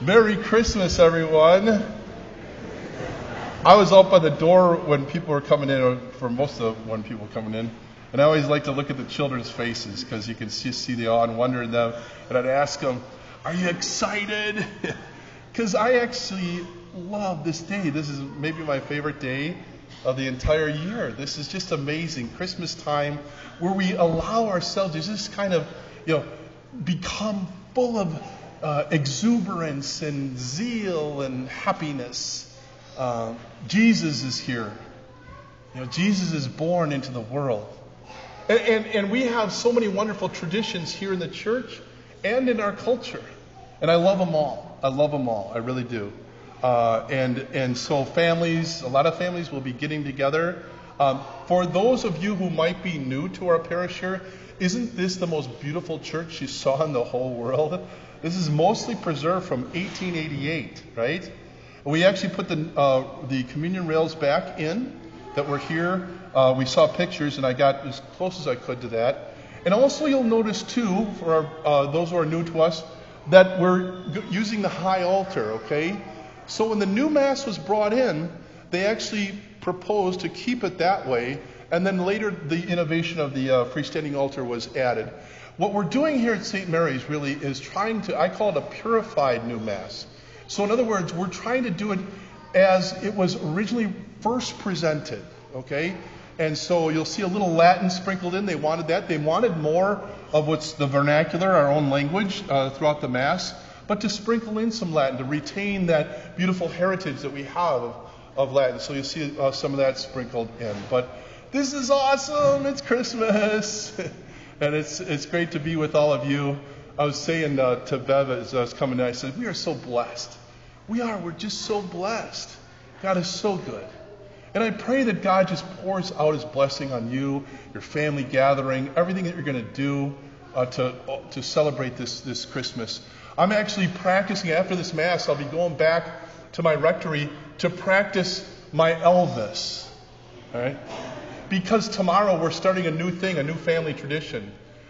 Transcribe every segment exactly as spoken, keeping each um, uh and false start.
Merry Christmas, everyone. I was out by the door when people were coming in, or for most of when people were coming in, and I always like to look at the children's faces because you can see, see the awe and wonder in them. And I'd ask them, "Are you excited?" Because I actually love this day. This is maybe my favorite day of the entire year. This is just amazing. Christmas time, where we allow ourselves to just kind of, you know, become full of uh, exuberance and zeal and happiness. Uh, Jesus is here. You know, Jesus is born into the world. And, and, and we have so many wonderful traditions here in the church and in our culture. And I love them all. I love them all. I really do. Uh, and, and so families, a lot of families will be getting together. Um, for those of you who might be new to our parish here, isn't this the most beautiful church you saw in the whole world? This is mostly preserved from eighteen eighty-eight, right? We actually put the uh, the communion rails back in that were here. Uh, we saw pictures, and I got as close as I could to that. And also, you'll notice too, for our, uh, those who are new to us, that we're g- using the high altar. Okay, so when the new mass was brought in, they actually proposed to keep it that way, and then later the innovation of the uh, freestanding altar was added. What we're doing here at Saint Mary's really is trying to, I call it a purified new mass. So in other words, we're trying to do it as it was originally first presented, okay? And so you'll see a little Latin sprinkled in. They wanted that. They wanted more of what's the vernacular, our own language, uh, throughout the Mass, but to sprinkle in some Latin, to retain that beautiful heritage that we have of, of Latin. So you'll see uh, some of that sprinkled in. But this is awesome. It's Christmas. And it's it's great to be with all of you. I was saying uh, to Bev as I was coming in, I said, we are so blessed. We are. We're just so blessed. God is so good. And I pray that God just pours out his blessing on you, your family gathering, everything that you're going to do uh, to to celebrate this, this Christmas. I'm actually practicing, after this Mass, I'll be going back to my rectory to practice my Elvis. All right? Because tomorrow we're starting a new thing, a new family tradition.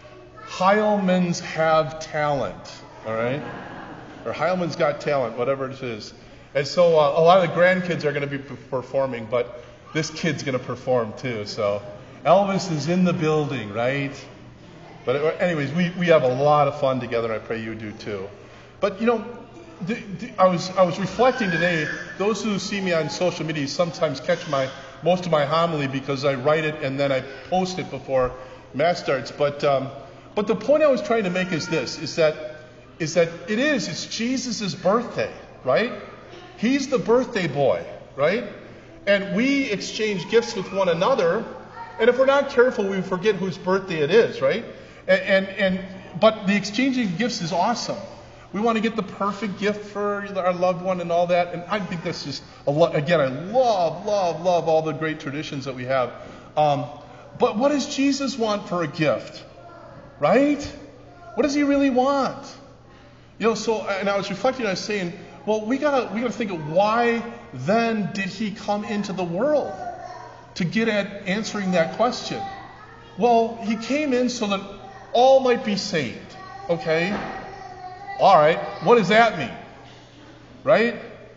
Heilmans have talent, all right? Or Heilman's got talent, whatever it is. And so uh, a lot of the grandkids are going to be p- performing, but this kid's going to perform too. So Elvis is in the building, right? But uh, anyways, we, we have a lot of fun together, and I pray you do too. But you know, the, the, I was I was reflecting today. Those who see me on social media sometimes catch my most of my homily because I write it and then I post it before Mass starts. But um, but the point I was trying to make is this: is that is that it is it's Jesus' birthday, right? He's the birthday boy, right? And we exchange gifts with one another, and if we're not careful, we forget whose birthday it is, right? And and, and but the exchanging gifts is awesome. We want to get the perfect gift for our loved one and all that. And I think this is, a lo- again, I love, love, love all the great traditions that we have. Um, but what does Jesus want for a gift? Right? What does he really want? You know, so, and I was reflecting, I was saying, well, we gotta, we gotta think of why then did he come into the world to get at answering that question? Well, he came in so that all might be saved. Okay? All right, what does that mean? Right?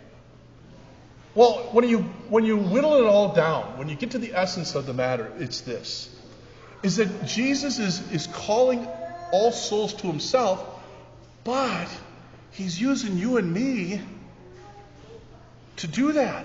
Well, when you when you whittle it all down, when you get to the essence of the matter, it's this. Is that Jesus is, is calling all souls to himself, but he's using you and me to do that.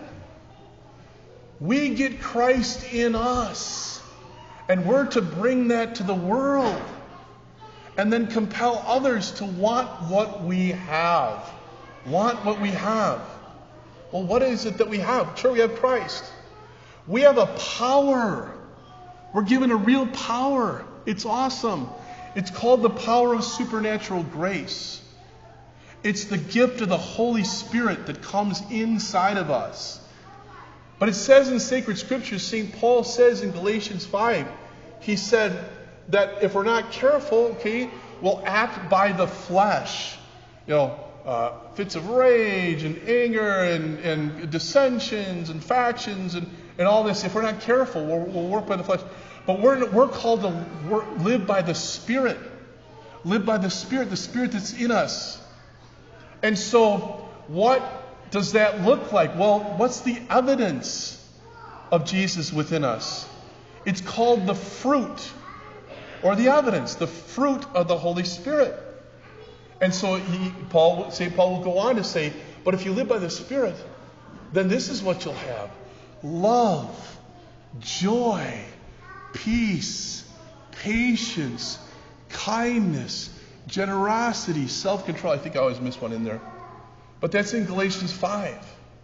We get Christ in us, and we're to bring that to the world. And then compel others to want what we have. Want what we have. Well, what is it that we have? Sure, we have Christ. We have a power. We're given a real power. It's awesome. It's called the power of supernatural grace. It's the gift of the Holy Spirit that comes inside of us. But it says in sacred scriptures, Saint Paul says in Galatians five, he said, that if we're not careful, okay, we'll act by the flesh. You know, uh, fits of rage and anger and, and dissensions and factions and, and all this. If we're not careful, we'll, we'll work by the flesh. But we're, we're called to work, live by the Spirit. Live by the Spirit, the Spirit that's in us. And so, what does that look like? Well, what's the evidence of Jesus within us? It's called the fruit, or the evidence, the fruit of the Holy Spirit. And so he, Paul, Saint Paul will go on to say, but if you live by the Spirit, then this is what you'll have: love, joy, peace, patience, kindness, generosity, self-control. I think I always miss one in there. But that's in Galatians five.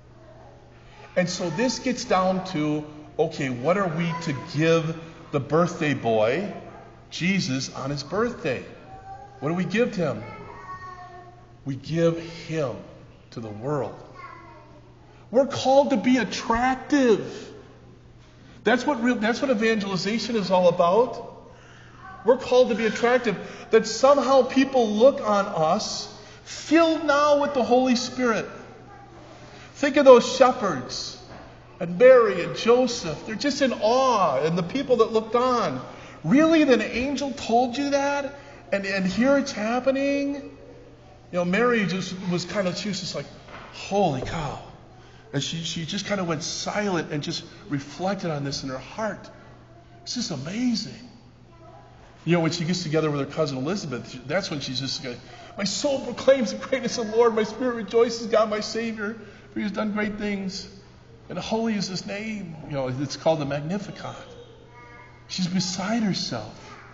And so this gets down to, okay, what are we to give the birthday boy, Jesus, on his birthday? What do we give to him? We give him to the world. We're called to be attractive. That's what real, that's what evangelization is all about. We're called to be attractive. That somehow people look on us, filled now with the Holy Spirit. Think of those shepherds and Mary and Joseph. They're just in awe, and the people that looked on. Really, that an angel told you that? And, and here it's happening? You know, Mary just was kind of, she was just like, holy cow. And she, she just kind of went silent and just reflected on this in her heart. It's just amazing. You know, when she gets together with her cousin Elizabeth, that's when she's just going, my soul proclaims the greatness of the Lord. My spirit rejoices, God, my Savior, for he has done great things. And holy is his name. You know, it's called the Magnificat. She's beside herself.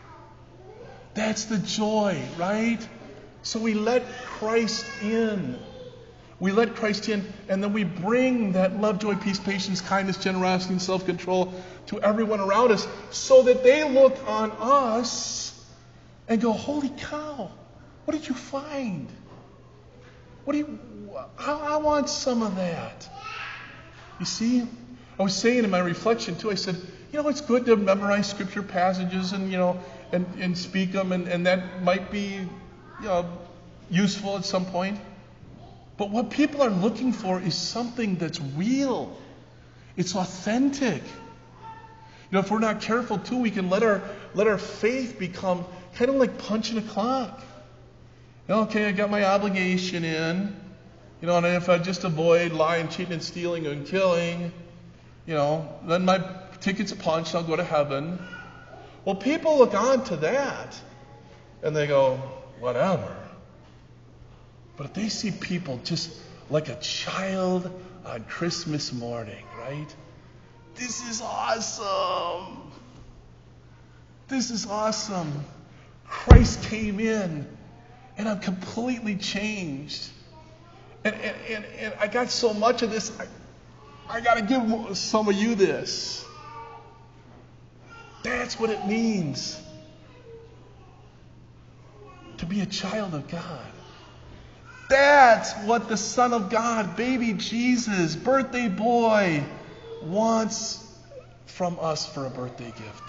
That's the joy, right? So we let Christ in. We let Christ in, and then we bring that love, joy, peace, patience, kindness, generosity, and self-control to everyone around us so that they look on us and go, holy cow, what did you find? What do you, I, I want some of that. You see, I was saying in my reflection too, I said, you know, it's good to memorize scripture passages and, you know, and, and speak them, and, and that might be, you know, useful at some point. But what people are looking for is something that's real. It's authentic. You know, if we're not careful too, we can let our let our faith become kind of like punching a clock. You know, okay, I got my obligation in. You know, and if I just avoid lying, cheating, and stealing and killing, you know, then my ticket's punched, I'll go to heaven. Well, people look on to that and they go, whatever. But if they see people just like a child on Christmas morning, right? This is awesome. This is awesome. Christ came in and I'm completely changed. And, and, and, and I got so much of this, I, I got to give some of you this. That's what it means to be a child of God. That's what the Son of God, baby Jesus, birthday boy, wants from us for a birthday gift.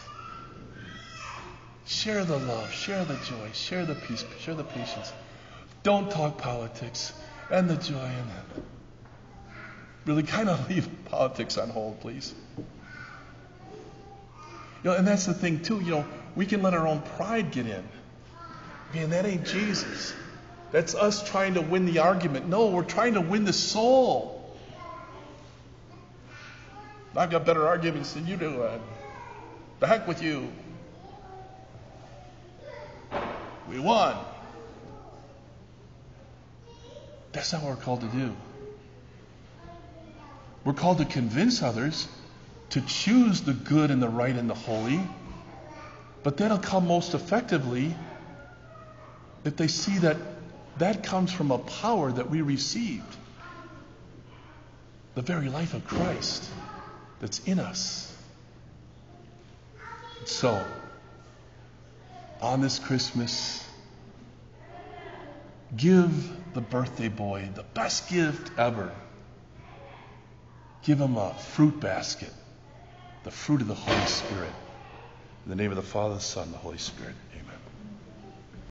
Share the love, share the joy, share the peace, share the patience. Don't talk politics and the joy in it. Really kind of leave politics on hold, please. You know, and that's the thing too, you know, we can let our own pride get in. Man, that ain't Jesus. That's us trying to win the argument. No, we're trying to win the soul. I've got better arguments than you do. Uh, the heck with you. We won. That's not what we're called to do. We're called to convince others to choose the good and the right and the holy. But that'll come most effectively if they see that that comes from a power that we received. The very life of Christ that's in us. So, on this Christmas, give the birthday boy the best gift ever. Give him a fruit basket, the fruit of the Holy Spirit. In the name of the Father, the Son, and the Holy Spirit. Amen.